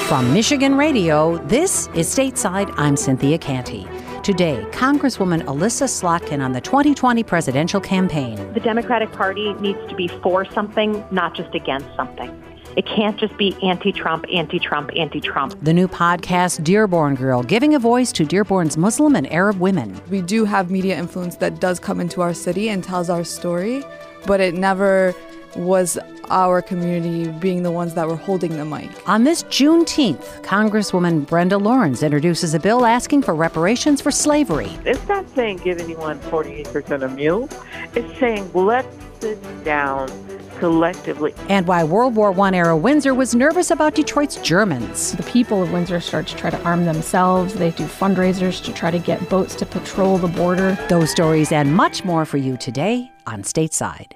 From Michigan Radio, this is Stateside. I'm Cynthia Canty. Today, Congresswoman Elissa Slotkin on the 2020 presidential campaign. The Democratic Party needs to be for something, not just against something. It can't just be anti-Trump, anti-Trump, anti-Trump. The new podcast, Dearborn Girl, giving a voice to Dearborn's Muslim and Arab women. We do have media influence that does come into our city and tells our story, but it never was our community being the ones that were holding the mic. On this Juneteenth, Congresswoman Brenda Lawrence introduces a bill asking for reparations for slavery. It's not saying give anyone 48% of meals. It's saying let's sit down collectively. And why World War I era Windsor was nervous about Detroit's Germans. The people of Windsor start to try to arm themselves. They do fundraisers to try to get boats to patrol the border. Those stories and much more for you today on Stateside.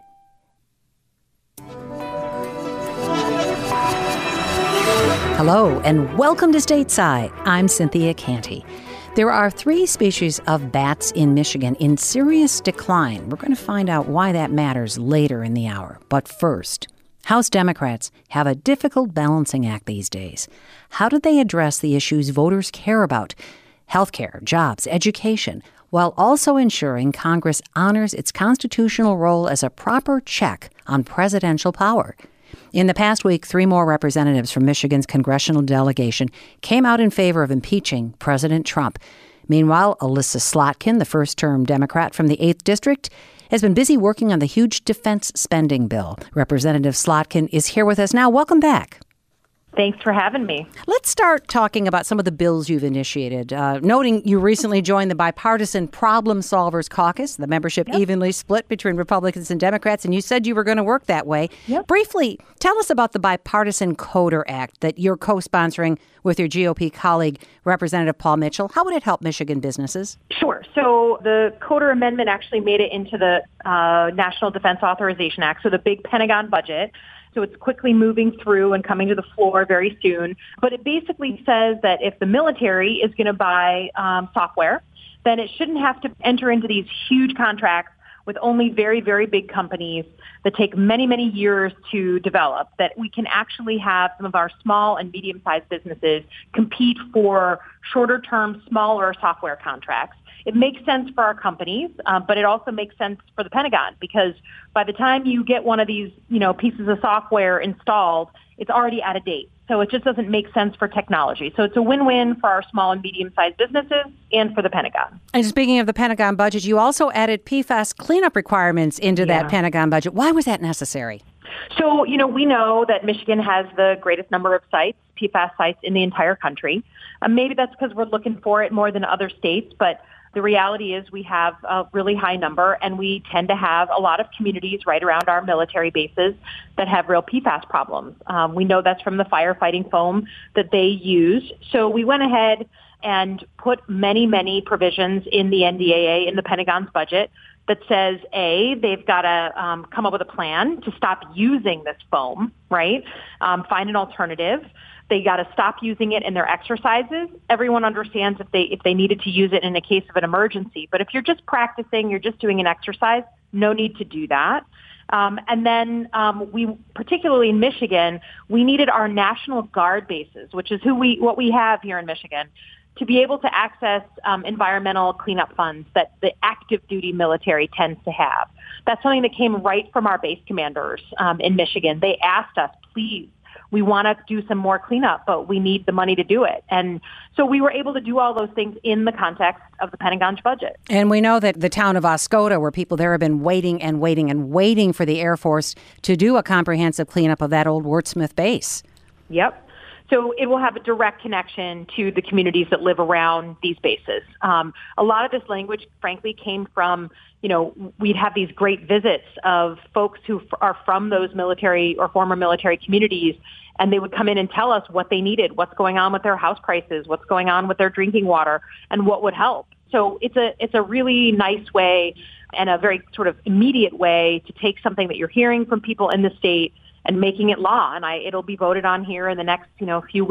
Hello, and welcome to Stateside. I'm Cynthia Canty. There are 3 species of bats in Michigan in serious decline. We're going to find out why that matters later in the hour. But first, House Democrats have a difficult balancing act these days. How do they address the issues voters care about? Healthcare, jobs, education, while also ensuring Congress honors its constitutional role as a proper check on presidential power. In the past week, 3 more representatives from Michigan's congressional delegation came out in favor of impeaching President Trump. Meanwhile, Elissa Slotkin, the first-term Democrat from the 8th District, has been busy working on the huge defense spending bill. Representative Slotkin is here with us now. Welcome back. Thanks for having me. Let's start talking about some of the bills you've initiated. Noting you recently joined the Bipartisan Problem Solvers Caucus, the membership evenly split between Republicans and Democrats, and you said you were going to work that way. Briefly, tell us about the Bipartisan Coder Act that you're co-sponsoring with your GOP colleague, Representative Paul Mitchell. How would it help Michigan businesses? Sure. So the Coder Amendment actually made it into the National Defense Authorization Act, so the big Pentagon budget. So it's quickly moving through and coming to the floor very soon. But it basically says that if the military is going to buy software, then it shouldn't have to enter into these huge contracts with only very, very big companies that take many, many years to develop, that we can actually have some of our small and medium-sized businesses compete for shorter-term, smaller software contracts. It makes sense for our companies, but it also makes sense for the Pentagon, because by the time you get one of these, pieces of software installed, it's already out of date. So it just doesn't make sense for technology. So it's a win-win for our small and medium-sized businesses and for the Pentagon. And speaking of the Pentagon budget, you also added PFAS cleanup requirements into that Pentagon budget. Why was that necessary? So, we know that Michigan has the greatest number of sites, PFAS sites, in the entire country. Maybe that's because we're looking for it more than other states, but the reality is we have a really high number, and we tend to have a lot of communities right around our military bases that have real PFAS problems. We know that's from the firefighting foam that they use. So we went ahead and put many, many provisions in the NDAA, in the Pentagon's budget, that says, A, they've got to come up with a plan to stop using this foam, right? Find an alternative. They got to stop using it in their exercises. Everyone understands if they needed to use it in a case of an emergency. But if you're just practicing, you're just doing an exercise, no need to do that. And then we, particularly in Michigan, we needed our National Guard bases, which is what we have here in Michigan, to be able to access environmental cleanup funds that the active duty military tends to have. That's something that came right from our base commanders in Michigan. They asked us, please, we want to do some more cleanup, but we need the money to do it. And so we were able to do all those things in the context of the Pentagon's budget. And we know that the town of Oscoda, where people there have been waiting and waiting and waiting for the Air Force to do a comprehensive cleanup of that old Wurtsmith base. Yep. So it will have a direct connection to the communities that live around these bases. A lot of this language, frankly, came from, we'd have these great visits of folks who are from those military or former military communities, and they would come in and tell us what they needed, what's going on with their house prices, what's going on with their drinking water, and what would help. So it's a really nice way and a very sort of immediate way to take something that you're hearing from people in the state and making it law. And it'll be voted on here in the next, few weeks.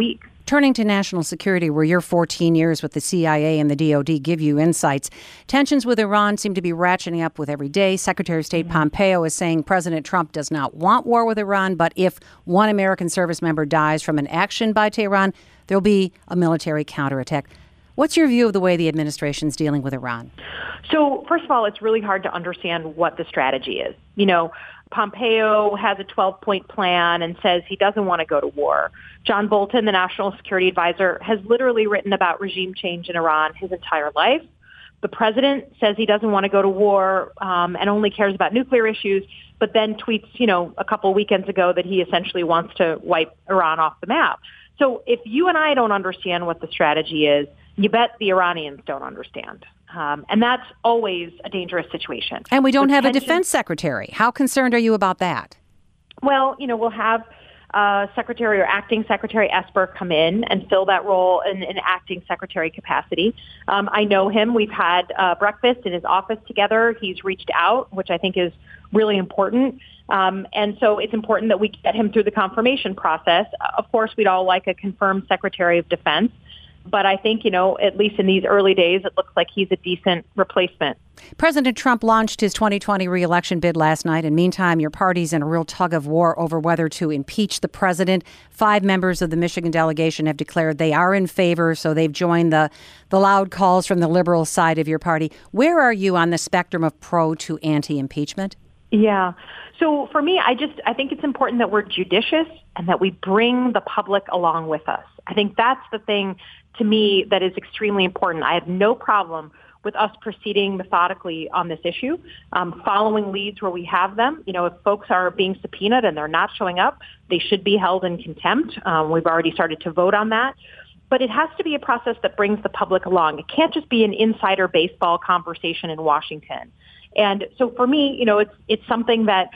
Turning to national security, where your 14 years with the CIA and the DOD give you insights, tensions with Iran seem to be ratcheting up with every day. Secretary of State Pompeo is saying President Trump does not want war with Iran, but if one American service member dies from an action by Tehran, there'll be a military counterattack. What's your view of the way the administration's dealing with Iran? So, first of all, it's really hard to understand what the strategy is. You know, Pompeo has a 12-point plan and says he doesn't want to go to war. John Bolton, the national security advisor, has literally written about regime change in Iran his entire life. The president says he doesn't want to go to war and only cares about nuclear issues, but then tweets, a couple weekends ago that he essentially wants to wipe Iran off the map. So if you and I don't understand what the strategy is, you bet the Iranians don't understand. And that's always a dangerous situation. And we don't have a defense secretary. How concerned are you about that? Well, we'll have Secretary or Acting Secretary Esper come in and fill that role in an acting secretary capacity. I know him. We've had breakfast in his office together. He's reached out, which I think is really important. And so it's important that we get him through the confirmation process. Of course, we'd all like a confirmed Secretary of Defense. But I think, at least in these early days, it looks like he's a decent replacement. President Trump launched his 2020 re-election bid last night. And meantime, your party's in a real tug of war over whether to impeach the president. 5 members of the Michigan delegation have declared they are in favor, so they've joined the loud calls from the liberal side of your party. Where are you on the spectrum of pro to anti-impeachment? Yeah. So for me, I think it's important that we're judicious and that we bring the public along with us. I think that's the thing to me that is extremely important. I have no problem with us proceeding methodically on this issue, following leads where we have them. If folks are being subpoenaed and they're not showing up, they should be held in contempt. We've already started to vote on that. But it has to be a process that brings the public along. It can't just be an insider baseball conversation in Washington. And so for me, it's something that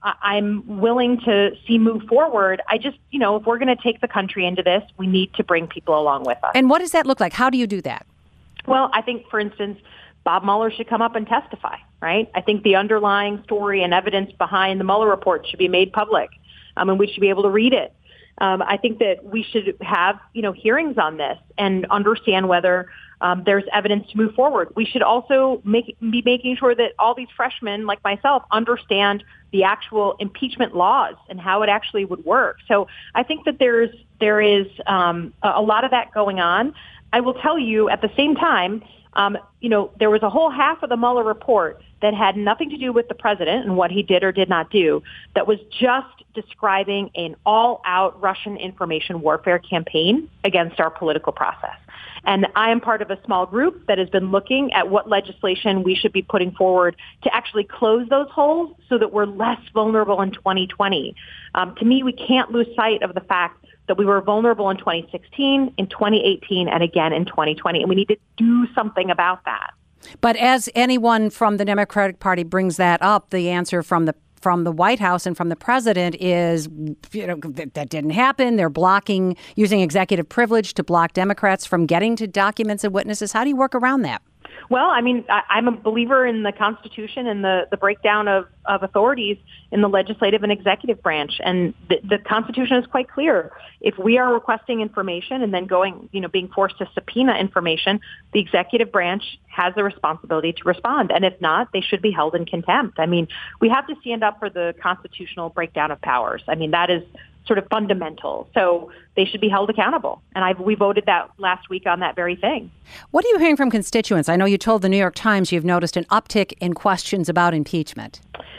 I'm willing to see move forward. I just, if we're going to take the country into this, we need to bring people along with us. And what does that look like? How do you do that? Well, I think, for instance, Bob Mueller should come up and testify, right? I think the underlying story and evidence behind the Mueller report should be made public, and we should be able to read it. I think that we should have, hearings on this and understand whether there's evidence to move forward. We should also be making sure that all these freshmen, like myself, understand the actual impeachment laws and how it actually would work. So I think that there is a lot of that going on. I will tell you at the same time, there was a whole half of the Mueller report that had nothing to do with the president and what he did or did not do, that was just describing an all-out Russian information warfare campaign against our political process. And I am part of a small group that has been looking at what legislation we should be putting forward to actually close those holes so that we're less vulnerable in 2020. To me, we can't lose sight of the fact that we were vulnerable in 2016, in 2018, and again in 2020. And we need to do something about that. But as anyone from the Democratic Party brings that up, the answer from the White House and from the president is, that didn't happen. They're using executive privilege to block Democrats from getting to documents and witnesses. How do you work around that? Well, I'm a believer in the Constitution and the breakdown of authorities in the legislative and executive branch. And the Constitution is quite clear. If we are requesting information and then being forced to subpoena information, the executive branch has the responsibility to respond. And if not, they should be held in contempt. We have to stand up for the constitutional breakdown of powers. That is sort of fundamental. So they should be held accountable. And we voted that last week on that very thing. What are you hearing from constituents? I know you told the New York Times you've noticed an uptick in questions about impeachment.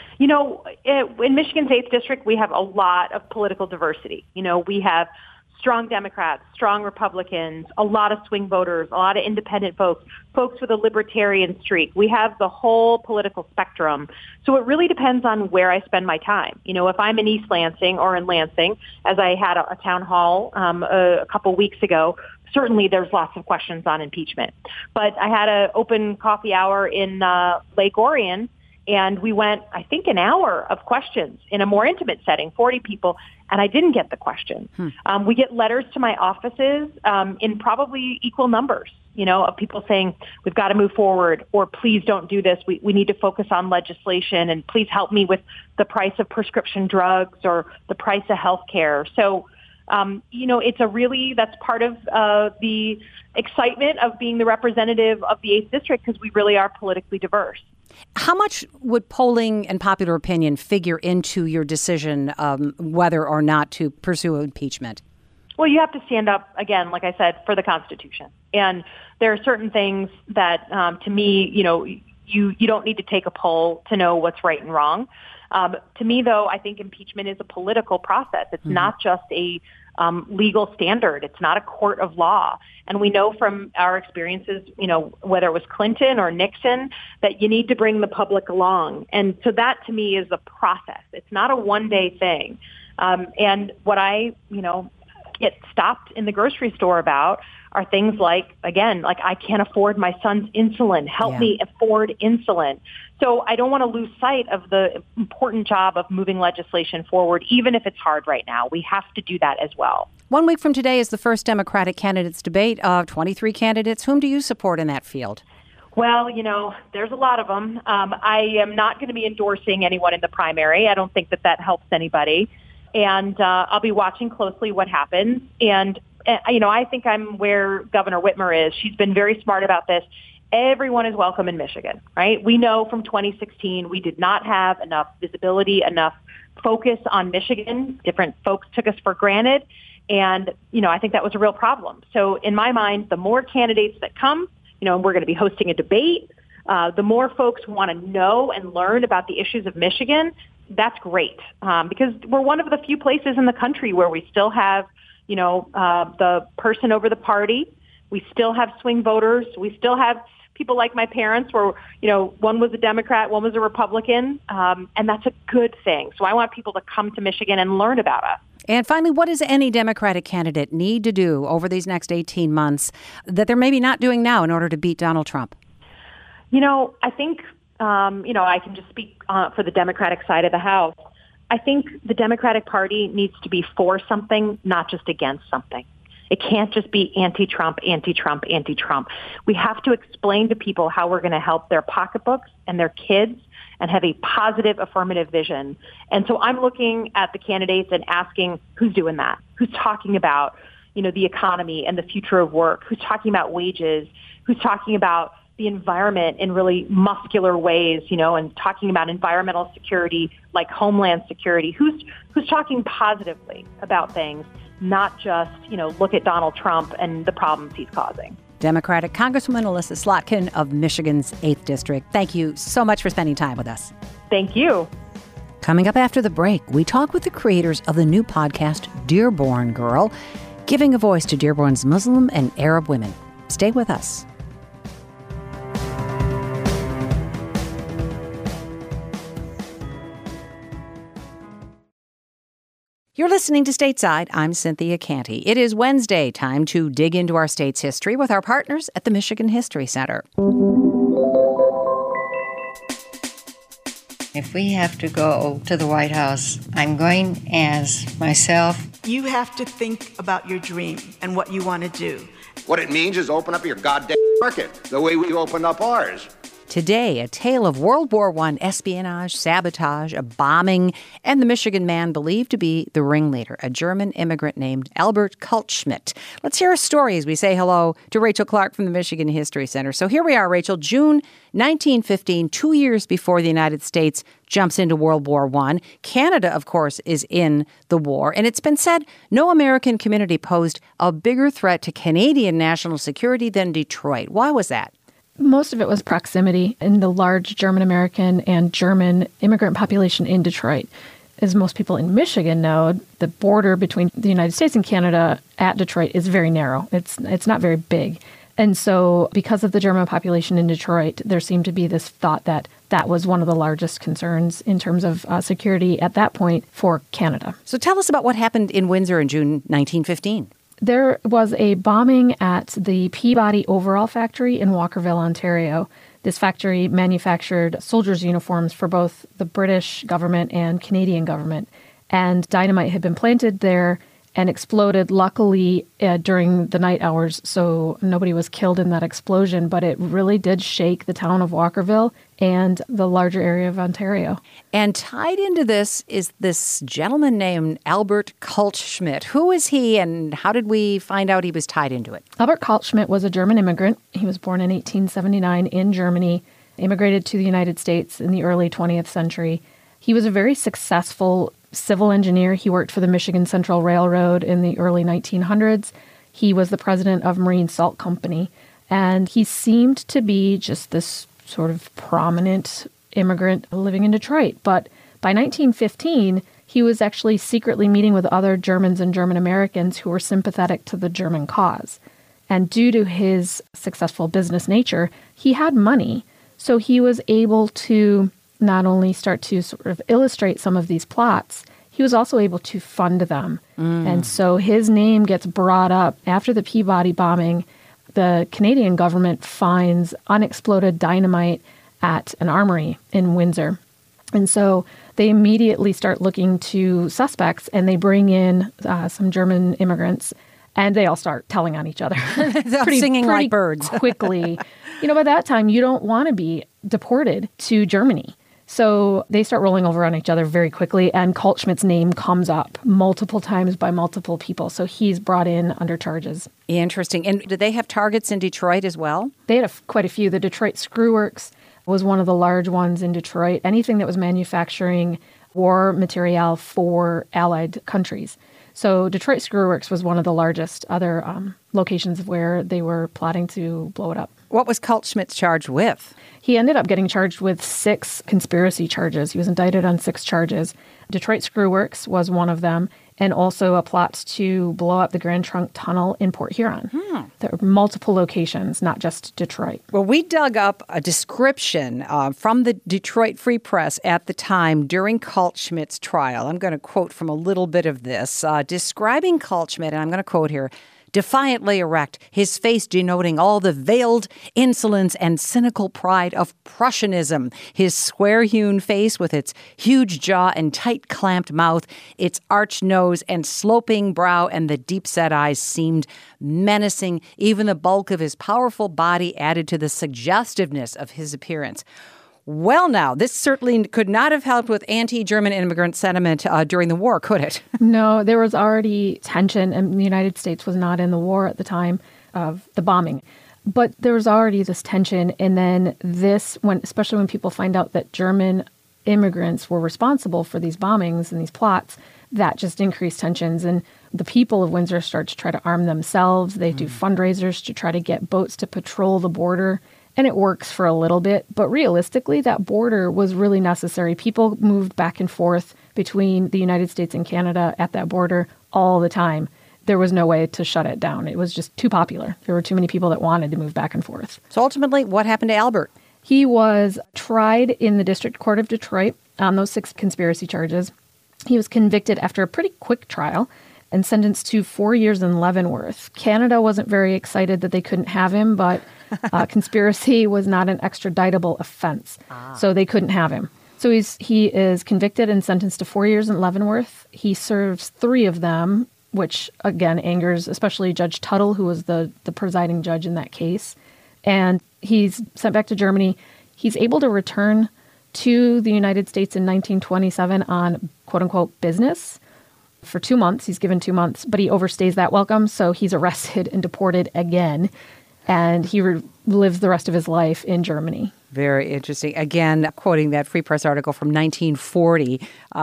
In Michigan's 8th District, we have a lot of political diversity. We have strong Democrats, strong Republicans, a lot of swing voters, a lot of independent folks with a libertarian streak. We have the whole political spectrum. So it really depends on where I spend my time. If I'm in East Lansing or in Lansing, as I had a town hall a couple weeks ago, certainly there's lots of questions on impeachment. But I had an open coffee hour in Lake Orion, and we went, I think, an hour of questions in a more intimate setting, 40 people, and I didn't get the question. We get letters to my offices in probably equal numbers, of people saying, we've got to move forward, or please don't do this. We need to focus on legislation, and please help me with the price of prescription drugs or the price of health care. So That's part of the excitement of being the representative of the 8th District, because we really are politically diverse. How much would polling and popular opinion figure into your decision whether or not to pursue impeachment? Well, you have to stand up, again, like I said, for the Constitution. And there are certain things that, to me, you don't need to take a poll to know what's right and wrong. To me, though, I think impeachment is a political process. It's not just a legal standard. It's not a court of law. And we know from our experiences, whether it was Clinton or Nixon, that you need to bring the public along. And so that, to me, is a process. It's not a one-day thing. And what I get stopped in the grocery store about are things like, again, like I can't afford my son's insulin. Help me afford insulin. So I don't want to lose sight of the important job of moving legislation forward, even if it's hard right now. We have to do that as well. 1 week from today is the first Democratic candidates debate of 23 candidates. Whom do you support in that field? Well, there's a lot of them. I am not going to be endorsing anyone in the primary. I don't think that helps anybody. And I'll be watching closely what happens. And, I think I'm where Governor Whitmer is. She's been very smart about this. Everyone is welcome in Michigan, right? We know from 2016 we did not have enough visibility, enough focus on Michigan. Different folks took us for granted. And, I think that was a real problem. So in my mind, the more candidates that come, and we're going to be hosting a debate, the more folks want to know and learn about the issues of Michigan. That's great, because we're one of the few places in the country where we still have, the person over the party. We still have swing voters. We still have people like my parents where, one was a Democrat, one was a Republican, and that's a good thing. So I want people to come to Michigan and learn about us. And finally, what does any Democratic candidate need to do over these next 18 months that they're maybe not doing now in order to beat Donald Trump? I think, I can just speak for the Democratic side of the House. I think the Democratic Party needs to be for something, not just against something. It can't just be anti-Trump, anti-Trump, anti-Trump. We have to explain to people how we're going to help their pocketbooks and their kids and have a positive affirmative vision. And so I'm looking at the candidates and asking who's doing that, who's talking about, the economy and the future of work, who's talking about wages, who's talking about the environment in really muscular ways, and talking about environmental security like homeland security, who's talking positively about things, not just, look at Donald Trump and the problems he's causing. Democratic Congresswoman Elissa Slotkin of Michigan's 8th District. Thank you so much for spending time with us. Thank you. Coming up after the break, we talk with the creators of the new podcast, Dearborn Girl, giving a voice to Dearborn's Muslim and Arab women. Stay with us. You're listening to Stateside. I'm Cynthia Canty. It is Wednesday, time to dig into our state's history with our partners at the Michigan History Center. If we have to go to the White House, I'm going as myself. You have to think about your dream and what you want to do. What it means is open up your goddamn market the way we opened up ours. Today, a tale of World War I espionage, sabotage, a bombing, and the Michigan man believed to be the ringleader, a German immigrant named Albert Kaltschmidt. Let's hear a story as we say hello to Rachel Clark from the Michigan History Center. So here we are, Rachel, June 1915, 2 years before the United States jumps into World War I. Canada, of course, is in the war, and it's been said no American community posed a bigger threat to Canadian national security than Detroit. Why was that? Most of it was proximity in the large German-American and German immigrant population in Detroit. As most people in Michigan know, the border between the United States and Canada at Detroit is very narrow. It's not very big. And so because of the German population in Detroit, there seemed to be this thought that that was one of the largest concerns in terms of security at that point for Canada. So tell us about what happened in Windsor in June 1915. There was a bombing at the Peabody Overall Factory in Walkerville, Ontario. This factory manufactured soldiers' uniforms for both the British government and Canadian government. And dynamite had been planted there, and exploded, luckily, during the night hours, so nobody was killed in that explosion, but it really did shake the town of Walkerville and the larger area of Ontario. And tied into this is this gentleman named Albert Kaltschmidt. Who is he, and how did we find out he was tied into it? Albert Kaltschmidt was a German immigrant. He was born in 1879 in Germany, immigrated to the United States in the early 20th century. He was a very successful civil engineer. He worked for the Michigan Central Railroad in the early 1900s. He was the president of Marine Salt Company, and he seemed to be just this sort of prominent immigrant living in Detroit. But by 1915, he was actually secretly meeting with other Germans and German Americans who were sympathetic to the German cause. And due to his successful business nature, he had money. So he was able to not only start to sort of illustrate some of these plots, he was also able to fund them. And so his name gets brought up after the Peabody bombing. The Canadian government finds unexploded dynamite at an armory in Windsor. And so they immediately start looking to suspects, and they bring in some German immigrants, and they all start telling on each other. Singing like birds. Quickly. By that time, you don't want to be deported to Germany. So they start rolling over on each other very quickly, and Kaltschmidt's name comes up multiple times by multiple people. So he's brought in under charges. Interesting. And did they have targets in Detroit as well? They had quite a few. The Detroit Screw Works was one of the large ones in Detroit. Anything that was manufacturing war material for Allied countries. So Detroit Screw Works was one of the largest other locations where they were plotting to blow it up. What was Kaltschmidt charged with? He ended up getting charged with 6 conspiracy charges. He was indicted on 6 charges. Detroit Screw Works was one of them, and also a plot to blow up the Grand Trunk Tunnel in Port Huron. There were multiple locations, not just Detroit. Well, we dug up a description from the Detroit Free Press at the time during Kaltschmidt's trial. I'm going to quote from a little bit of this, describing Kaltschmidt, and I'm going to quote here, defiantly erect, his face denoting all the veiled insolence and cynical pride of Prussianism. His square-hewn face with its huge jaw and tight-clamped mouth, its arched nose and sloping brow and the deep-set eyes seemed menacing. Even the bulk of his powerful body added to the suggestiveness of his appearance. Well, now, this certainly could not have helped with anti-German immigrant sentiment during the war, could it? No, there was already tension, and the United States was not in the war at the time of the bombing. But there was already this tension, and then especially when people find out that German immigrants were responsible for these bombings and these plots, that just increased tensions. And the people of Windsor start to try to arm themselves. They do fundraisers to try to get boats to patrol the border. And it works for a little bit, but realistically, that border was really necessary. People moved back and forth between the United States and Canada at that border all the time. There was no way to shut it down. It was just too popular. There were too many people that wanted to move back and forth. So ultimately, what happened to Albert? He was tried in the District Court of Detroit on those 6 conspiracy charges. He was convicted after a pretty quick trial and sentenced to 4 years in Leavenworth. Canada wasn't very excited that they couldn't have him, but conspiracy was not an extraditable offense, so they couldn't have him. So he is convicted and sentenced to 4 years in Leavenworth. He serves 3 of them, which, again, angers especially Judge Tuttle, who was the presiding judge in that case. And he's sent back to Germany. He's able to return to the United States in 1927 on, quote-unquote, business. For 2 months. He's given 2 months, but he overstays that welcome, so he's arrested and deported again. And he lives the rest of his life in Germany. Very interesting. Again, quoting that Free Press article from 1940,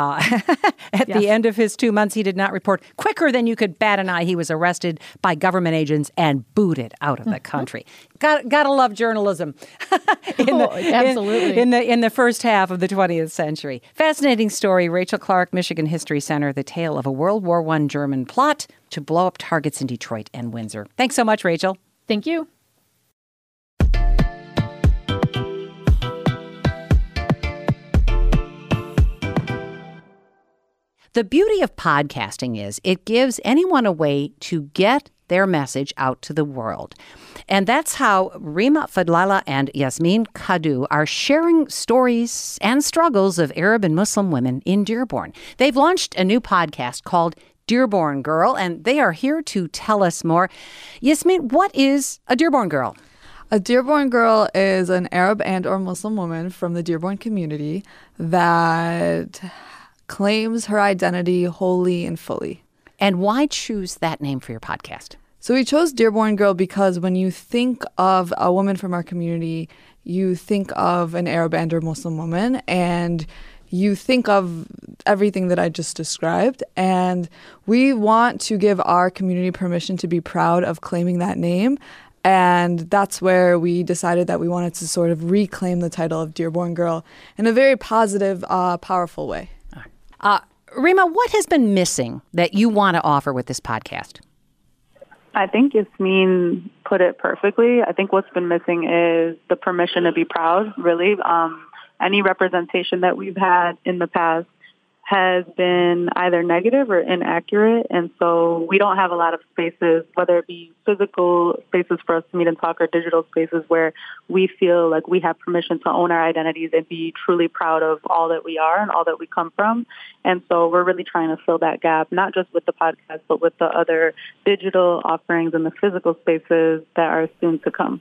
at the end of his 2 months, he did not report. Quicker than you could bat an eye, he was arrested by government agents and booted out of the country. Gotta love journalism. Absolutely. In the first half of the 20th century. Fascinating story. Rachel Clark, Michigan History Center, the tale of a World War I German plot to blow up targets in Detroit and Windsor. Thanks so much, Rachel. Thank you. The beauty of podcasting is it gives anyone a way to get their message out to the world. And that's how Rima Fadlallah and Yasmin Kadu are sharing stories and struggles of Arab and Muslim women in Dearborn. They've launched a new podcast called Dearborn Girl, and they are here to tell us more. Yasmin, what is a Dearborn Girl? A Dearborn Girl is an Arab and or Muslim woman from the Dearborn community that claims her identity wholly and fully. And why choose that name for your podcast? So we chose Dearborn Girl because when you think of a woman from our community, you think of an Arab and or Muslim woman, and you think of everything that I just described. And we want to give our community permission to be proud of claiming that name. And that's where we decided that we wanted to sort of reclaim the title of Dearborn Girl in a very positive, powerful way. Rima, what has been missing that you want to offer with this podcast? I think Yasmin put it perfectly. I think what's been missing is the permission to be proud, really. Any representation that we've had in the past has been either negative or inaccurate, and so we don't have a lot of spaces, whether it be physical spaces for us to meet and talk or digital spaces where we feel like we have permission to own our identities and be truly proud of all that we are and all that we come from. And so we're really trying to fill that gap, not just with the podcast, but with the other digital offerings and the physical spaces that are soon to come.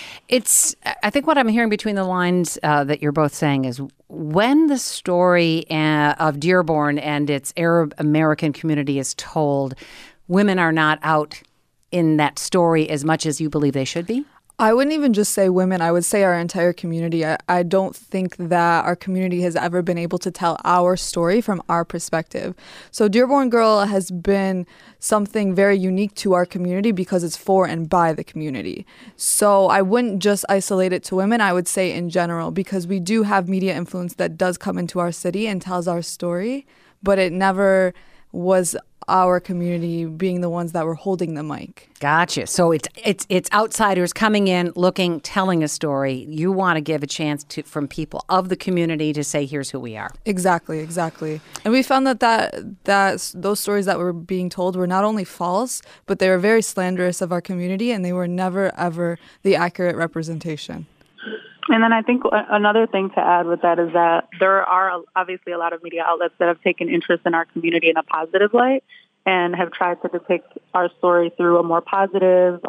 I think what I'm hearing between the lines that you're both saying is when the story of Dearborn and its Arab American community is told, women are not out in that story as much as you believe they should be? I wouldn't even just say women. I would say our entire community. I don't think that our community has ever been able to tell our story from our perspective. So Dearborn Girl has been something very unique to our community because it's for and by the community. So I wouldn't just isolate it to women. I would say in general, because we do have media influence that does come into our city and tells our story, but it never was our community being the ones that were holding the mic. Gotcha. So it's outsiders coming in, looking, telling a story. You want to give a chance from people of the community to say, here's who we are. Exactly. And we found that those stories that were being told were not only false, but they were very slanderous of our community, and they were never, ever the accurate representation. And then I think another thing to add with that is that there are obviously a lot of media outlets that have taken interest in our community in a positive light and have tried to depict our story through a more positive,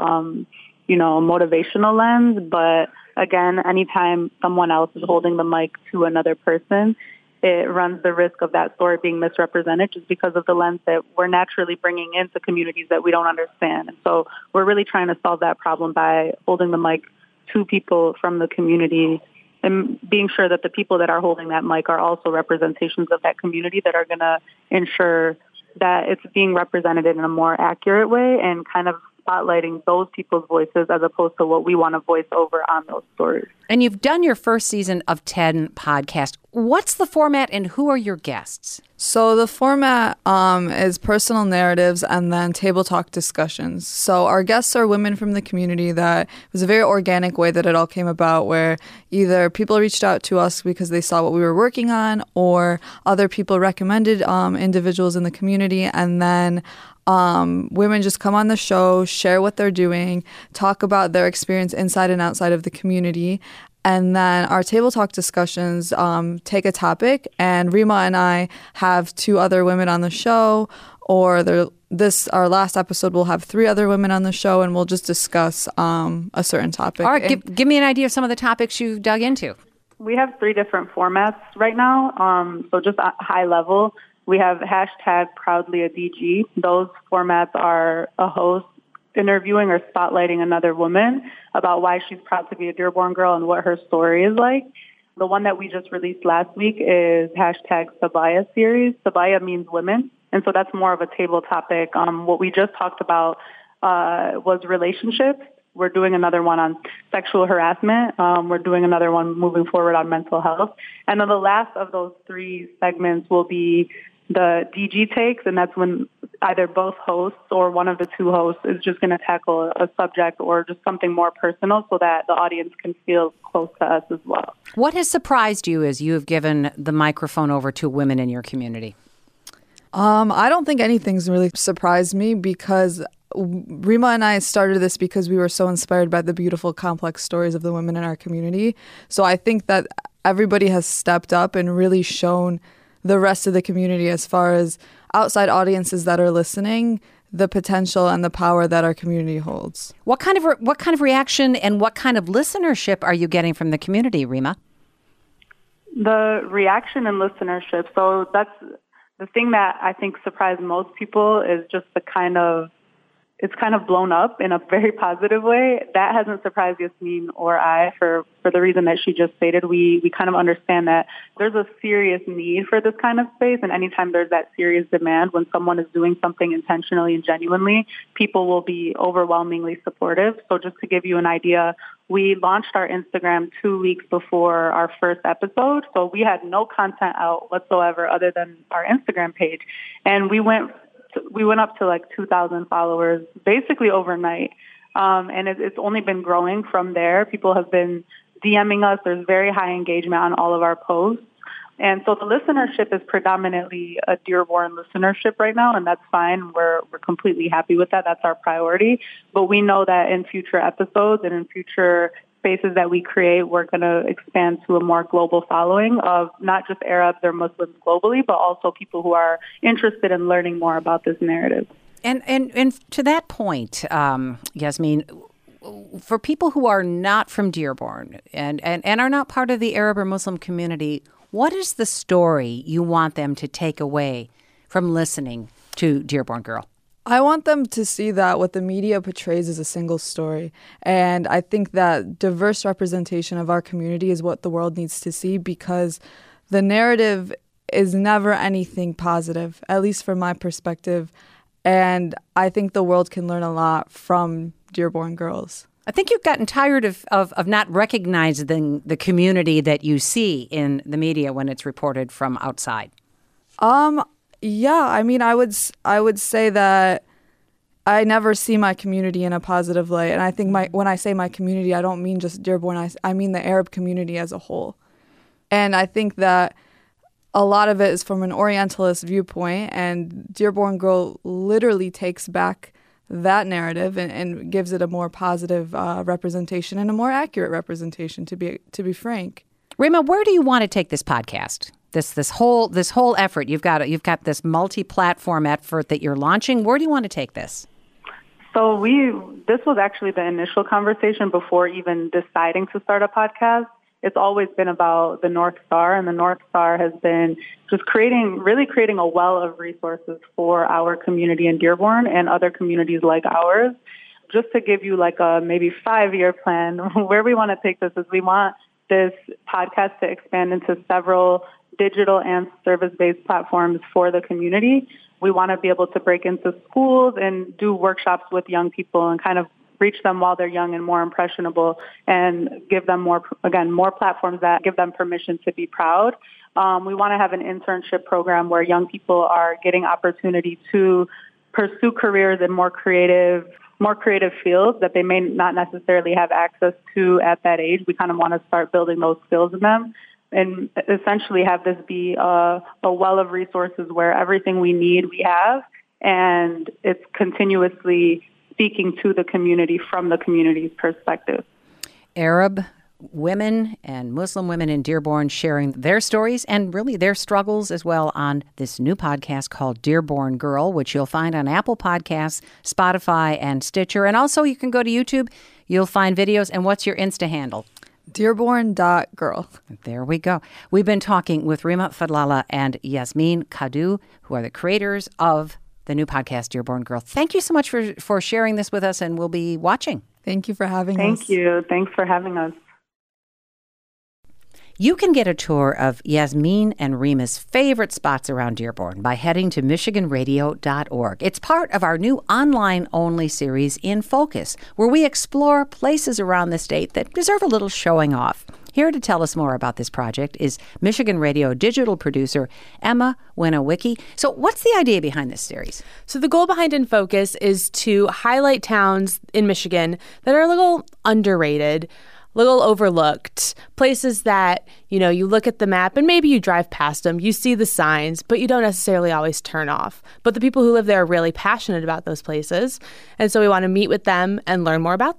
motivational lens. But again, anytime someone else is holding the mic to another person, it runs the risk of that story being misrepresented just because of the lens that we're naturally bringing into communities that we don't understand. And so we're really trying to solve that problem by holding the mic to people from the community and being sure that the people that are holding that mic are also representations of that community that are going to ensure that it's being represented in a more accurate way and kind of spotlighting those people's voices as opposed to what we want to voice over on those stories. And you've done your first season of 10 podcast. What's the format and who are your guests? So the format is personal narratives and then table talk discussions. So our guests are women from the community. That was a very organic way that it all came about, where either people reached out to us because they saw what we were working on, or other people recommended individuals in the community, and then women just come on the show, share what they're doing, talk about their experience inside and outside of the community. And then our table talk discussions take a topic, and Rima and I have 2 other women on the show, or our last episode will have 3 other women on the show, and we'll just discuss a certain topic. All right, give me an idea of some of the topics you've dug into. We have 3 different formats right now, so just high level. We have #ProudlyADG. Those formats are a host interviewing or spotlighting another woman about why she's proud to be a Dearborn Girl and what her story is like. The one that we just released last week is #Sabaya series. Sabaya means women, and so that's more of a table topic. What we just talked about was relationships. We're doing another one on sexual harassment. We're doing another one moving forward on mental health. And then the last of those 3 segments will be the DG takes, and that's when either both hosts or one of the 2 hosts is just going to tackle a subject or just something more personal so that the audience can feel close to us as well. What has surprised you as you have given the microphone over to women in your community? I don't think anything's really surprised me, because Rima and I started this because we were so inspired by the beautiful, complex stories of the women in our community. So I think that everybody has stepped up and really shown the rest of the community as far as outside audiences that are listening the potential and the power that our community holds. What kind of reaction and what kind of listenership are you getting from the community, Rima? The reaction and listenership. So that's the thing that I think surprised most people is just it's kind of blown up in a very positive way. That hasn't surprised Yasmeen or I for the reason that she just stated. We kind of understand that there's a serious need for this kind of space, and anytime there's that serious demand, when someone is doing something intentionally and genuinely, people will be overwhelmingly supportive. So just to give you an idea, we launched our Instagram 2 weeks before our first episode, so we had no content out whatsoever other than our Instagram page, and we went up to like 2,000 followers basically overnight. And it's only been growing from there. People have been DMing us. There's very high engagement on all of our posts. And so the listenership is predominantly a Dearborn listenership right now, and that's fine. We're completely happy with that. That's our priority. But we know that in future episodes and in future spaces that we create, we're going to expand to a more global following of not just Arabs or Muslims globally, but also people who are interested in learning more about this narrative. And to that point, Yasmeen, for people who are not from Dearborn and are not part of the Arab or Muslim community, what is the story you want them to take away from listening to Dearborn Girl? I want them to see that what the media portrays is a single story. And I think that diverse representation of our community is what the world needs to see, because the narrative is never anything positive, at least from my perspective. And I think the world can learn a lot from Dearborn Girls. I think you've gotten tired of not recognizing the community that you see in the media when it's reported from outside. Yeah, I mean, I would say that I never see my community in a positive light. And I think when I say my community, I don't mean just Dearborn. I mean the Arab community as a whole. And I think that a lot of it is from an Orientalist viewpoint, and Dearborn Girl literally takes back that narrative and gives it a more positive representation and a more accurate representation, to be frank. Rima, where do you want to take this podcast? This whole effort, you've got this multi-platform effort that you're launching. Where do you want to take this? So this was actually the initial conversation before even deciding to start a podcast. It's always been about the North Star, and the North Star has been just creating a well of resources for our community in Dearborn and other communities like ours. Just to give you like a maybe 5-year plan, where we want to take this is we want this podcast to expand into several digital and service-based platforms for the community. We want to be able to break into schools and do workshops with young people and kind of reach them while they're young and more impressionable, and give them more platforms that give them permission to be proud. We want to have an internship program where young people are getting opportunity to pursue careers in more creative fields that they may not necessarily have access to at that age. We kind of want to start building those skills in them, and essentially have this be a well of resources where everything we need we have, and it's continuously speaking to the community from the community's perspective. Arab women and Muslim women in Dearborn sharing their stories and really their struggles as well on this new podcast called Dearborn Girl, which you'll find on Apple Podcasts, Spotify, and Stitcher. And also you can go to YouTube. You'll find videos. And what's your Insta handle? Dearborn.girl. There we go. We've been talking with Rima Fadlallah and Yasmeen Kadu, who are the creators of the new podcast, Dearborn Girl. Thank you so much for sharing this with us, and we'll be watching. Thank you for having us. Thank you. Thanks for having us. You can get a tour of Yasmeen and Rima's favorite spots around Dearborn by heading to MichiganRadio.org. It's part of our new online-only series, In Focus, where we explore places around the state that deserve a little showing off. Here to tell us more about this project is Michigan Radio digital producer Emma Winowicki. So what's the idea behind this series? So the goal behind In Focus is to highlight towns in Michigan that are a little underrated, little overlooked, places that, you look at the map and maybe you drive past them, you see the signs, but you don't necessarily always turn off. But the people who live there are really passionate about those places, and so we want to meet with them and learn more about them.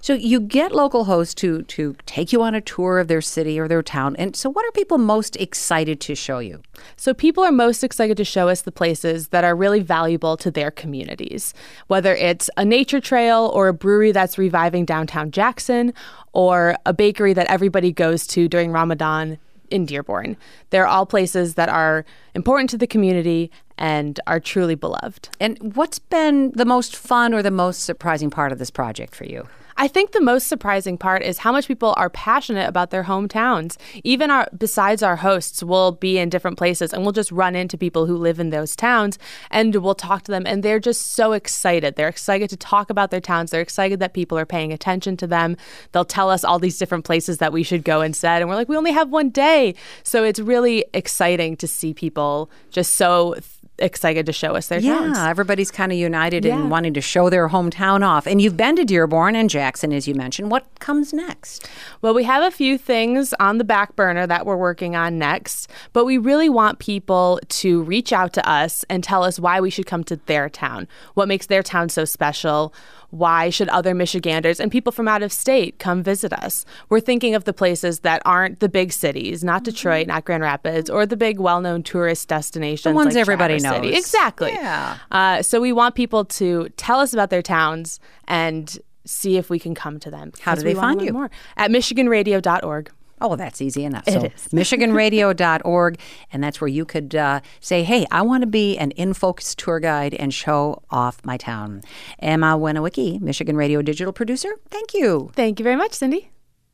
So you get local hosts to take you on a tour of their city or their town. And so what are people most excited to show you? So people are most excited to show us the places that are really valuable to their communities, whether it's a nature trail or a brewery that's reviving downtown Jackson or a bakery that everybody goes to during Ramadan in Dearborn. They're all places that are important to the community and are truly beloved. And what's been the most fun or the most surprising part of this project for you? I think the most surprising part is how much people are passionate about their hometowns. Even besides our hosts, we'll be in different places and we'll just run into people who live in those towns and we'll talk to them and they're just so excited. They're excited to talk about their towns. They're excited that people are paying attention to them. They'll tell us all these different places that we should go instead. And we're like, we only have one day. So it's really exciting to see people just so excited to show us their towns. Yeah, everybody's kind of united in wanting to show their hometown off. And you've been to Dearborn and Jackson, as you mentioned. What comes next? Well, we have a few things on the back burner that we're working on next, but we really want people to reach out to us and tell us why we should come to their town, what makes their town so special. Why should other Michiganders and people from out of state come visit us? We're thinking of the places that aren't the big cities, not Detroit, not Grand Rapids, or the big well-known tourist destinations. The ones like everybody Traverse knows. City. Exactly. Yeah. So we want people to tell us about their towns and see if we can come to them. How do they find you? More. At MichiganRadio.org. Oh, that's easy enough. It so is. MichiganRadio.org, and that's where you could say, hey, I want to be an in-focus tour guide and show off my town. Emma Wenowicki, Michigan Radio digital producer, thank you. Thank you very much, Cindy.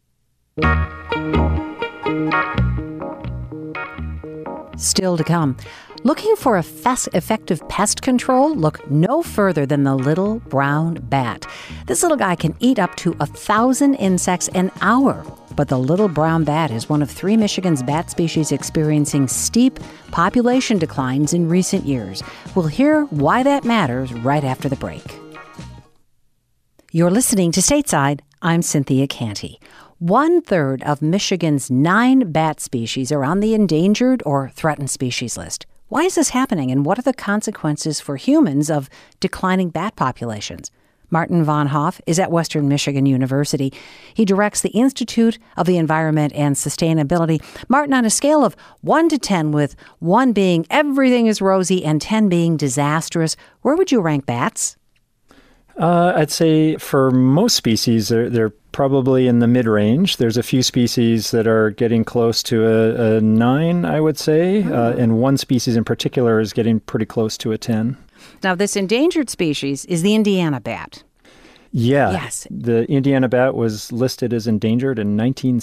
Still to come. Looking for effective pest control? Look no further than the little brown bat. This little guy can eat up to 1,000 insects an hour. But the little brown bat is one of 3 Michigan's bat species experiencing steep population declines in recent years. We'll hear why that matters right after the break. You're listening to Stateside. I'm Cynthia Canty. 1/3 of Michigan's 9 bat species are on the endangered or threatened species list. Why is this happening, and what are the consequences for humans of declining bat populations? Martin Von Hoff is at Western Michigan University. He directs the Institute of the Environment and Sustainability. Martin, on a scale of 1 to 10, with 1 being everything is rosy and 10 being disastrous, where would you rank bats? I'd say for most species, they're probably in the mid-range. There's a few species that are getting close to a 9, I would say, and one species in particular is getting pretty close to a 10. Now, this endangered species is the Indiana bat. Yeah. Yes. The Indiana bat was listed as endangered in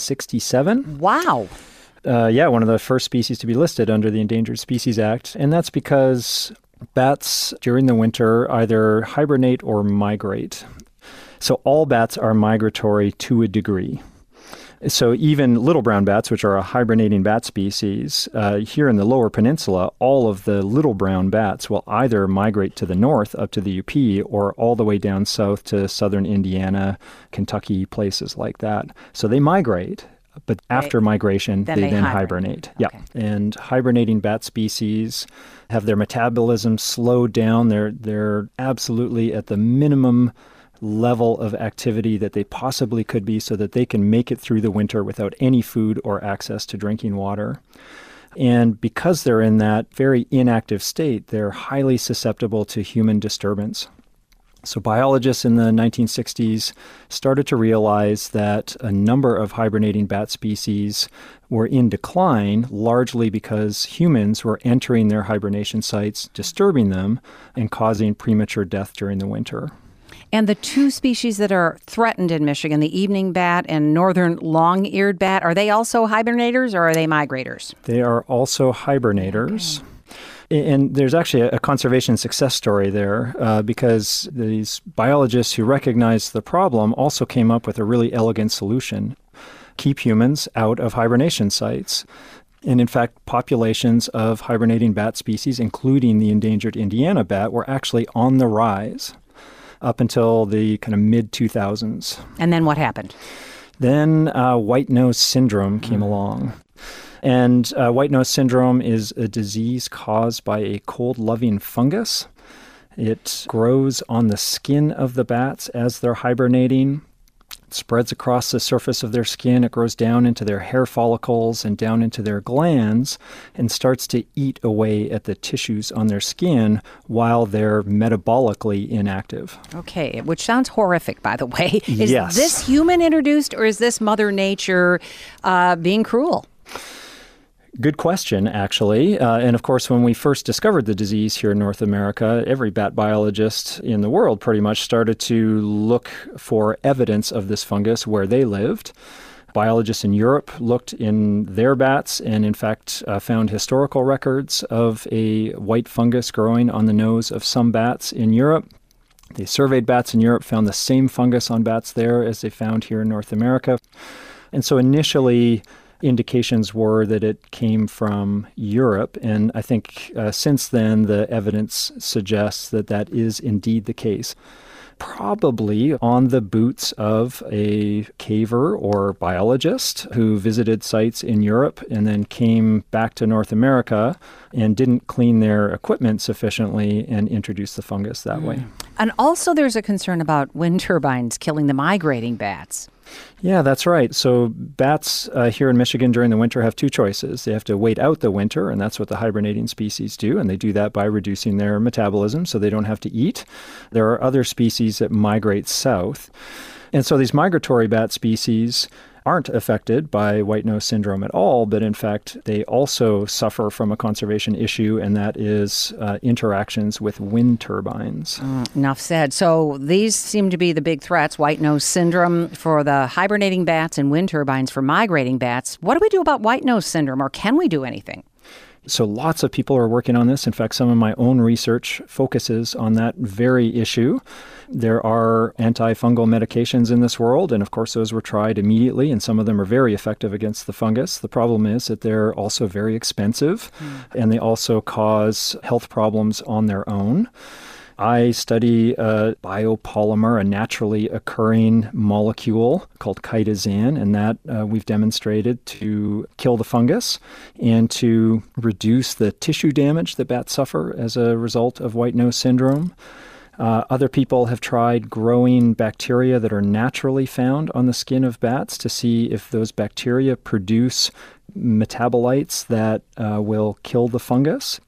1967. Wow. One of the first species to be listed under the Endangered Species Act. And that's because bats during the winter either hibernate or migrate. So all bats are migratory to a degree. So even little brown bats, which are a hibernating bat species, here in the Lower Peninsula, all of the little brown bats will either migrate to the north up to the UP or all the way down south to southern Indiana, Kentucky, places like that. So they migrate. But after migration, they then hibernate. Okay. Yeah, and hibernating bat species have their metabolism slowed down. They're absolutely at the minimum level of activity that they possibly could be so that they can make it through the winter without any food or access to drinking water. And because they're in that very inactive state, they're highly susceptible to human disturbance. So biologists in the 1960s started to realize that a number of hibernating bat species were in decline, largely because humans were entering their hibernation sites, disturbing them, and causing premature death during the winter. And the 2 species that are threatened in Michigan, the evening bat and northern long-eared bat, are they also hibernators or are they migrators? They are also hibernators. Okay. And there's actually a conservation success story there because these biologists who recognized the problem also came up with a really elegant solution. Keep humans out of hibernation sites. And in fact, populations of hibernating bat species, including the endangered Indiana bat, were actually on the rise up until the kind of mid-2000s. And then what happened? Then white nose syndrome came along. And white nose syndrome is a disease caused by a cold-loving fungus. It grows on the skin of the bats as they're hibernating. It spreads across the surface of their skin. It grows down into their hair follicles and down into their glands and starts to eat away at the tissues on their skin while they're metabolically inactive. Okay, which sounds horrific, by the way. Is Yes. this human introduced, or is this Mother Nature being cruel? Good question, actually. And of course, when we first discovered the disease here in North America, every bat biologist in the world pretty much started to look for evidence of this fungus where they lived. Biologists in Europe looked in their bats and, in fact, found historical records of a white fungus growing on the nose of some bats in Europe. They surveyed bats in Europe, found the same fungus on bats there as they found here in North America. And so initially, indications were that it came from Europe, and I think since then the evidence suggests that that is indeed the case. Probably on the boots of a caver or biologist who visited sites in Europe and then came back to North America and didn't clean their equipment sufficiently and introduced the fungus that way. And also there's a concern about wind turbines killing the migrating bats. Yeah, that's right. So bats here in Michigan during the winter have two choices. They have to wait out the winter, and that's what the hibernating species do, and they do that by reducing their metabolism so they don't have to eat. There are other species that migrate south. And so these migratory bat species aren't affected by white nose syndrome at all, but in fact, they also suffer from a conservation issue, and that is interactions with wind turbines. Enough said. So these seem to be the big threats: white nose syndrome for the hibernating bats and wind turbines for migrating bats. What do we do about white nose syndrome, or can we do anything? So lots of people are working on this. In fact, some of my own research focuses on that very issue. There are antifungal medications in this world, and of course those were tried immediately, and some of them are very effective against the fungus. The problem is that they're also very expensive, and they also cause health problems on their own. I study a biopolymer, a naturally occurring molecule called chitosan, and that we've demonstrated to kill the fungus and to reduce the tissue damage that bats suffer as a result of white nose syndrome. Other people have tried growing bacteria that are naturally found on the skin of bats to see if those bacteria produce metabolites that will kill the fungus.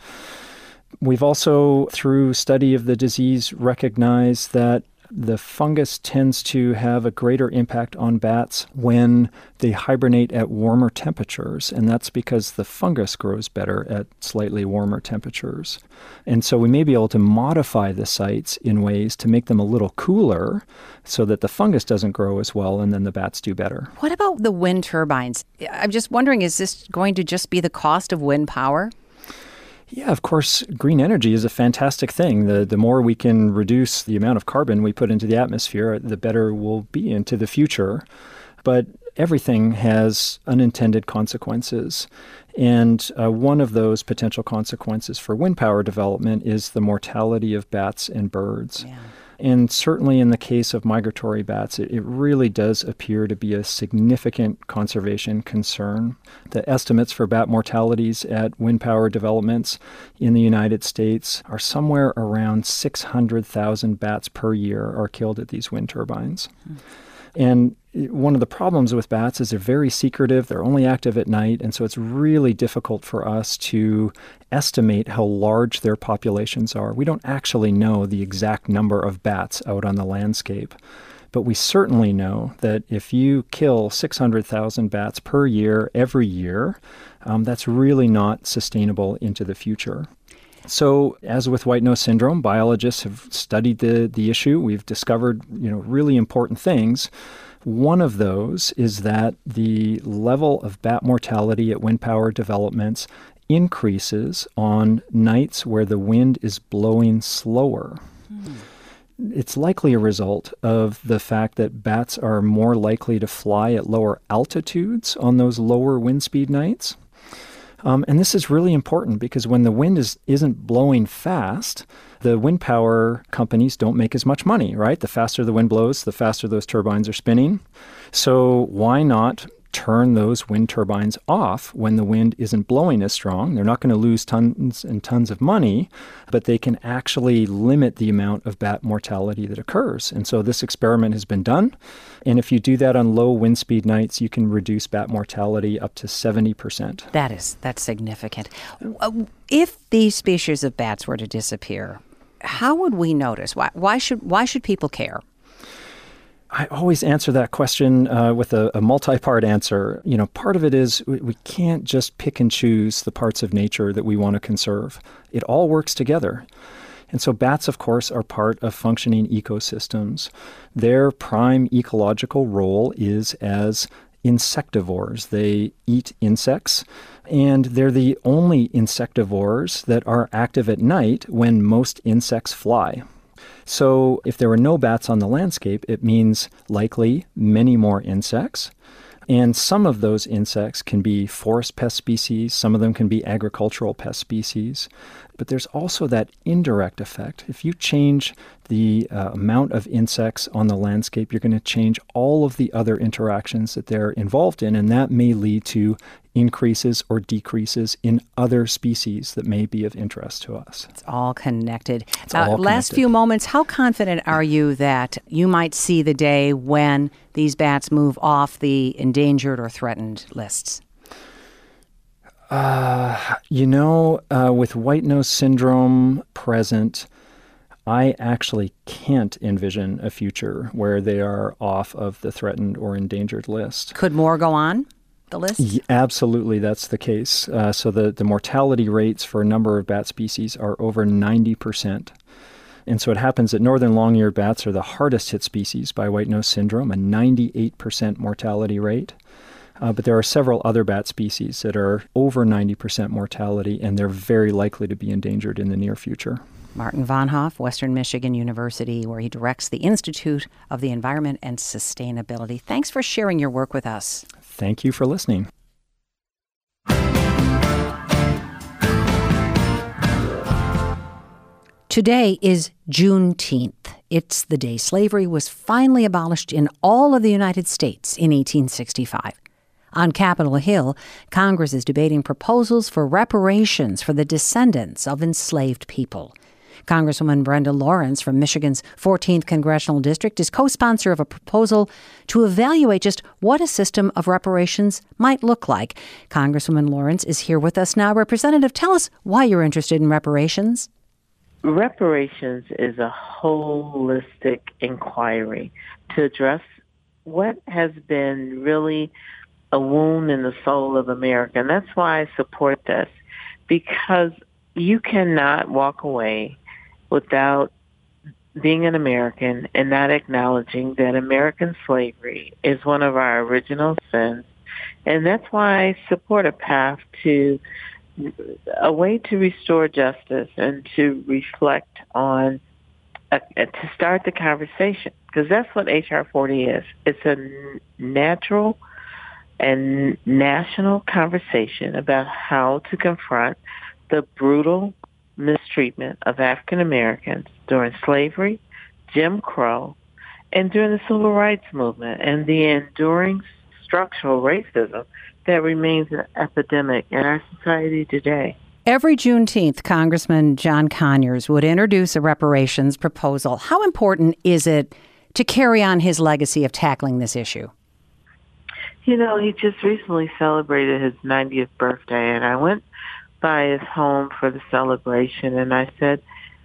We've also, through study of the disease, recognized that the fungus tends to have a greater impact on bats when they hibernate at warmer temperatures, and that's because the fungus grows better at slightly warmer temperatures. And so we may be able to modify the sites in ways to make them a little cooler so that the fungus doesn't grow as well, and then the bats do better. What about the wind turbines? I'm just wondering, is this going to just be the cost of wind power? Yeah, of course, green energy is a fantastic thing. The more we can reduce the amount of carbon we put into the atmosphere, the better we'll be into the future. But everything has unintended consequences. And one of those potential consequences for wind power development is the mortality of bats and birds. Yeah. And certainly in the case of migratory bats, it really does appear to be a significant conservation concern. The estimates for bat mortalities at wind power developments in the United States are somewhere around 600,000 bats per year are killed at these wind turbines. And one of the problems with bats is they're very secretive, they're only active at night, and so it's really difficult for us to estimate how large their populations are. We don't actually know the exact number of bats out on the landscape, but we certainly know that if you kill 600,000 bats per year, every year, that's really not sustainable into the future. So, as with white nose syndrome, biologists have studied the issue. We've discovered, really important things. One of those is that the level of bat mortality at wind power developments increases on nights where the wind is blowing slower. It's likely a result of the fact that bats are more likely to fly at lower altitudes on those lower wind speed nights. And this is really important because when the wind isn't blowing fast, the wind power companies don't make as much money, right? The faster the wind blows, the faster those turbines are spinning. So why not turn those wind turbines off when the wind isn't blowing as strong. They're not going to lose tons and tons of money, but they can actually limit the amount of bat mortality that occurs. And so this experiment has been done. And if you do that on low wind speed nights, you can reduce bat mortality up to 70%. That's significant. If these species of bats were to disappear, how would we notice? Why should people care? I always answer that question with a multi-part answer. Part of it is we can't just pick and choose the parts of nature that we want to conserve. It all works together. And so bats, of course, are part of functioning ecosystems. Their prime ecological role is as insectivores. They eat insects, and they're the only insectivores that are active at night when most insects fly. So if there were no bats on the landscape, it means likely many more insects. And some of those insects can be forest pest species. Some of them can be agricultural pest species. But there's also that indirect effect. If you change the amount of insects on the landscape, you're going to change all of the other interactions that they're involved in, and that may lead to increases or decreases in other species that may be of interest to us. It's all connected. Last few moments, how confident are you that you might see the day when these bats move off the endangered or threatened lists? With white nose syndrome present, I actually can't envision a future where they are off of the threatened or endangered list. Could more go on the list? Absolutely, that's the case. So the mortality rates for a number of bat species are over 90%. And so it happens that northern long-eared bats are the hardest hit species by white nose syndrome, a 98% mortality rate. But there are several other bat species that are over 90% mortality, and they're very likely to be endangered in the near future. Martin Von Hoff, Western Michigan University, where he directs the Institute of the Environment and Sustainability. Thanks for sharing your work with us. Thank you for listening. Today is Juneteenth. It's the day slavery was finally abolished in all of the United States in 1865. On Capitol Hill, Congress is debating proposals for reparations for the descendants of enslaved people. Congresswoman Brenda Lawrence from Michigan's 14th Congressional District is co-sponsor of a proposal to evaluate just what a system of reparations might look like. Congresswoman Lawrence is here with us now. Representative, tell us why you're interested in reparations. Reparations is a holistic inquiry to address what has been really a wound in the soul of America. And that's why I support this, because you cannot walk away without being an American and not acknowledging that American slavery is one of our original sins. And that's why I support a path to a way to restore justice and to reflect on, to start the conversation, because that's what H.R. 40 is. It's a natural and national conversation about how to confront the brutal mistreatment of African Americans during slavery, Jim Crow, and during the Civil Rights Movement, and the enduring structural racism that remains an epidemic in our society today. Every Juneteenth, Congressman John Conyers would introduce a reparations proposal. How important is it to carry on his legacy of tackling this issue? You know, he just recently celebrated his 90th birthday, and I went by his home for the celebration, and I said,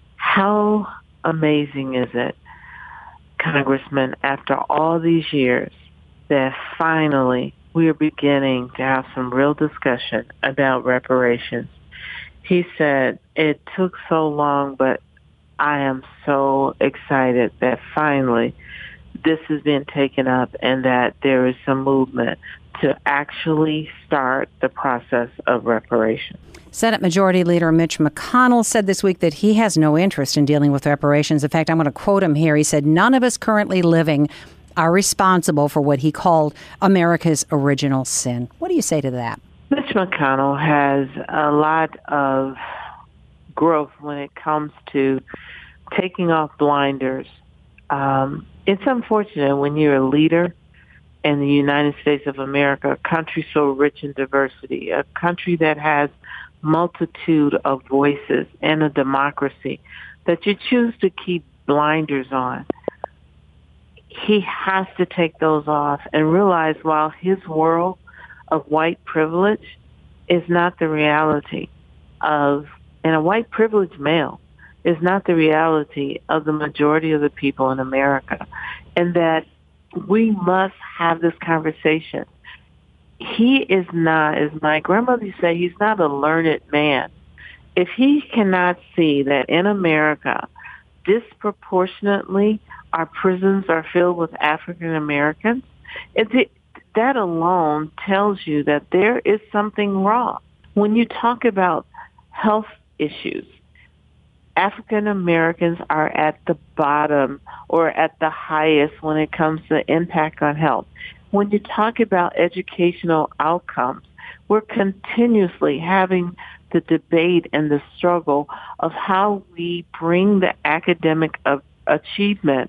how amazing is it, Congressman, after all these years, that finally we are beginning to have some real discussion about reparations. He said, it took so long, but I am so excited that finally this has been taken up and that there is some movement to actually start the process of reparations. Senate Majority Leader Mitch McConnell said this week that he has no interest in dealing with reparations. In fact, I'm going to quote him here. He said, none of us currently living are responsible for what he called America's original sin. What do you say to that? Mitch McConnell has a lot of growth when it comes to taking off blinders. It's unfortunate when you're a leader in the United States of America, a country so rich in diversity, a country that has multitude of voices and a democracy, that you choose to keep blinders on. He has to take those off and realize while his world of white privilege is not the reality of, and a white privileged male is not the reality of the majority of the people in America, and that we must have this conversation. He is not, as my grandmother used to say, he's not a learned man. If he cannot see that in America, disproportionately, our prisons are filled with African Americans, that alone tells you that there is something wrong. When you talk about health issues, African Americans are at the bottom or at the highest when it comes to impact on health. When you talk about educational outcomes, we're continuously having the debate and the struggle of how we bring the academic achievement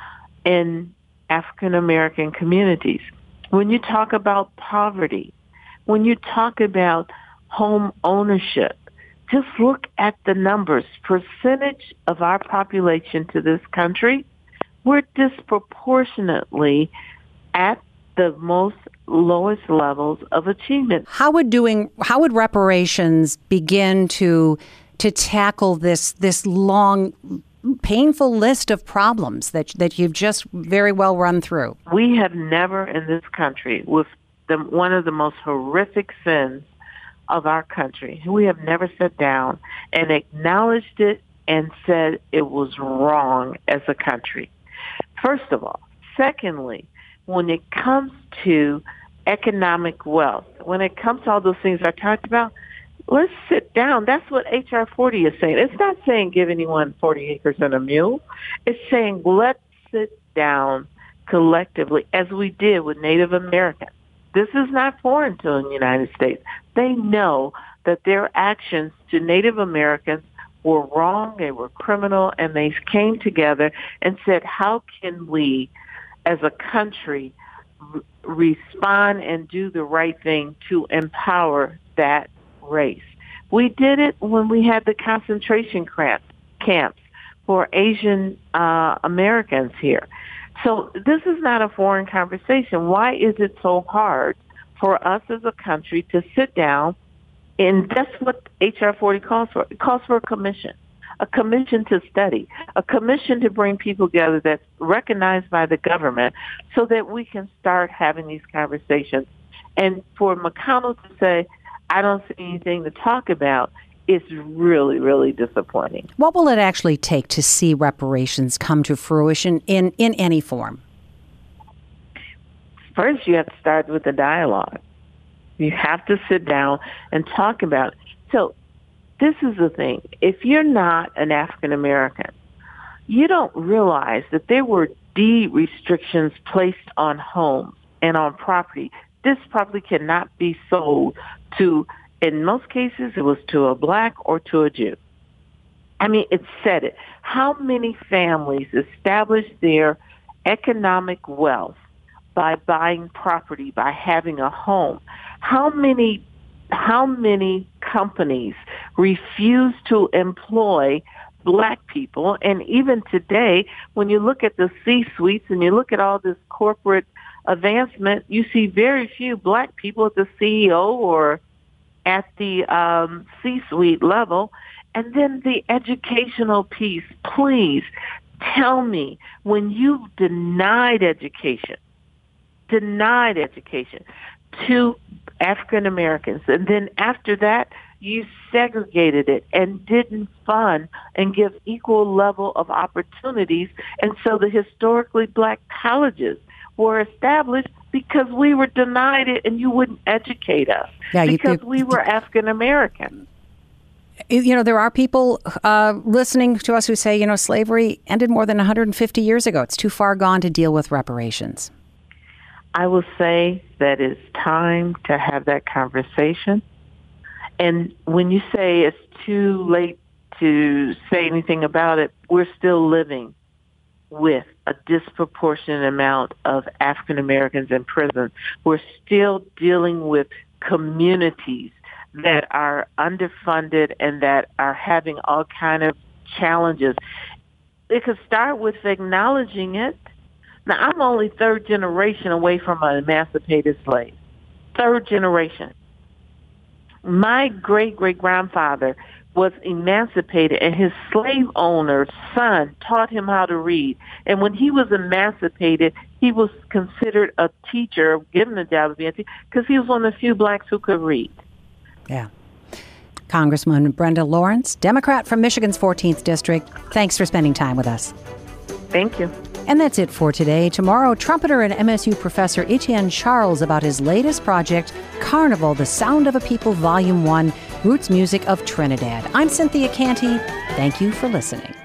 in African American communities. When you talk about poverty, when you talk about home ownership, just look at the numbers. Percentage of our population to this country, we're disproportionately at the most lowest levels of achievement. How would reparations begin to tackle this long, painful list of problems that you've just very well run through? We have never in this country, with one of the most horrific sins of our country, we have never sat down and acknowledged it and said it was wrong as a country. First of all. Secondly, when it comes to economic wealth, when it comes to all those things I talked about, let's sit down. That's what H.R. 40 is saying. It's not saying give anyone 40 acres and a mule. It's saying let's sit down collectively, as we did with Native Americans. This is not foreign to the United States. They know that their actions to Native Americans were wrong, they were criminal, and they came together and said, how can we, as a country, respond and do the right thing to empower that race? We did it when we had the concentration camps for Asian Americans here. So this is not a foreign conversation. Why is it so hard for us as a country to sit down, and that's what H.R. 40 calls for. It calls for a commission to study, a commission to bring people together that's recognized by the government so that we can start having these conversations. And for McConnell to say, I don't see anything to talk about, is really, really disappointing. What will it actually take to see reparations come to fruition in any form? First, you have to start with the dialogue. You have to sit down and talk about it. So this is the thing. If you're not an African American, you don't realize that there were deed restrictions placed on homes and on property. This property cannot be sold to, in most cases, it was to a black or to a Jew. I mean, it said it. How many families established their economic wealth by buying property, by having a home? How many companies refuse to employ black people? And even today, when you look at the C-suites and you look at all this corporate advancement, you see very few black people at the CEO or at the C-suite level. And then the educational piece, please tell me, when you've denied education to African Americans, and then after that, you segregated it and didn't fund and give equal level of opportunities. And so the historically black colleges were established because we were denied it and you wouldn't educate us because we were African American. You know, there are people listening to us who say, slavery ended more than 150 years ago. It's too far gone to deal with reparations. I will say that it's time to have that conversation. And when you say it's too late to say anything about it, we're still living with a disproportionate amount of African Americans in prison. We're still dealing with communities that are underfunded and that are having all kind of challenges. It could start with acknowledging it. Now, I'm only third generation away from an emancipated slave. Third generation. My great-great-grandfather was emancipated, and his slave owner's son taught him how to read. And when he was emancipated, he was considered a teacher, given the job of being a teacher, because he was one of the few blacks who could read. Yeah. Congresswoman Brenda Lawrence, Democrat from Michigan's 14th District, thanks for spending time with us. Thank you. And that's it for today. Tomorrow, trumpeter and MSU professor Etienne Charles about his latest project, Carnival, The Sound of a People, Volume 1, Roots Music of Trinidad. I'm Cynthia Canty. Thank you for listening.